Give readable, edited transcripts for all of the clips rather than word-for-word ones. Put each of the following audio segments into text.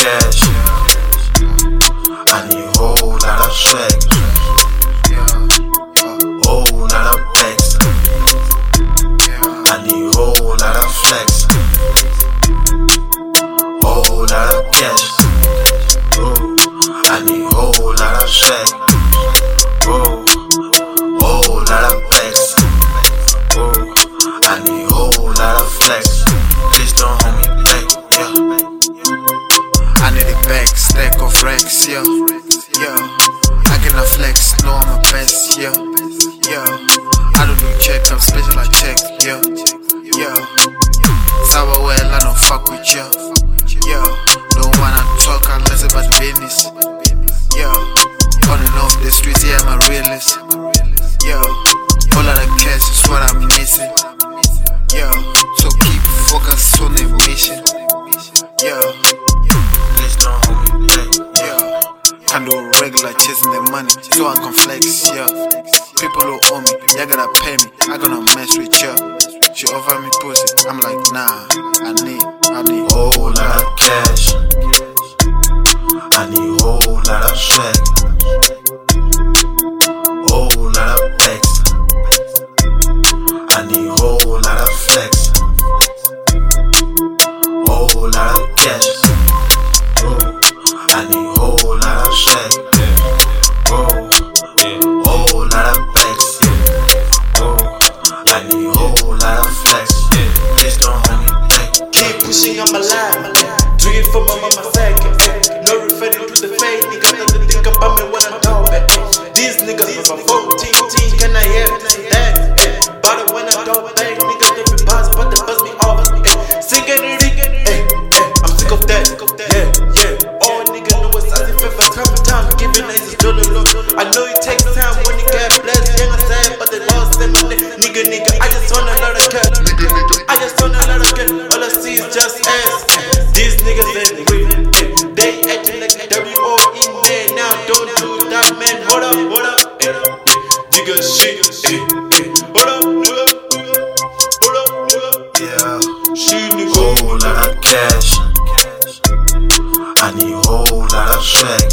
cash. I need a whole lot of sex. Whole lot of packs. I need a whole lot of flex. Whole lot of cash. I need a whole lot of sex. Whole lot of packs. I need a whole lot of flex. Please don't hold me back, yeah. I need a back, stack of racks, yeah. I cannot flex, know I'm a best, yeah. I don't do check, I'm special like check, yeah. Sour well, I don't fuck with ya, don't wanna talk unless about the business, on and off the streets, yeah, I'm a realist, all of the cash is what I'm missing, so keep focused on the mission, Please don't hold me back, I do regular chasing the money, so I can flex, people who owe me, you gotta pay me, I gonna mess with ya. She offer me pussy, I'm like, nah, I need whole lot of cash. I need a whole lot of swag. Whole lot of packs. I need a whole lot of flex. Whole lot of cash. I need a whole lot of swag. Whole lot of packs. I need a whole lot of flex. Please don't hold me back. Keep pushing on my line. Do it for my mama second. No referring to the fake nigga. Doesn't think about me when I'm down. These niggas have a 14, can I hear this and that? But when I don't bang, niggas don't be pass, but they buzz me off. Singing it, I'm sick of that. All niggas know it's as if ever come down. Giving nice dollar look. I know it takes time when you get blessed. Young and sad, but the boss say my nigga. I just want a lot of cash. I just want a lot of cash. All I see is just ass. These niggas ain't real. They acting like W.O.E. man. Now don't do that, man. Hold up. Nigga shit. Hold up. Yeah. Shit, nigga. Whole lot of cash. I need a whole lot of swag.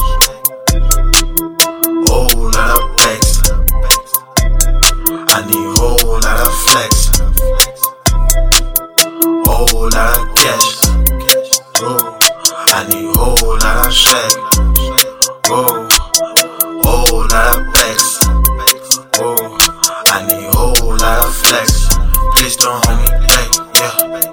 Whole lot of packs. I need a whole lot of flex. Whole lot of cash. I need a whole lot of swag. Whole lot of packs. I need a whole lot of flex. Please don't hold me back, yeah.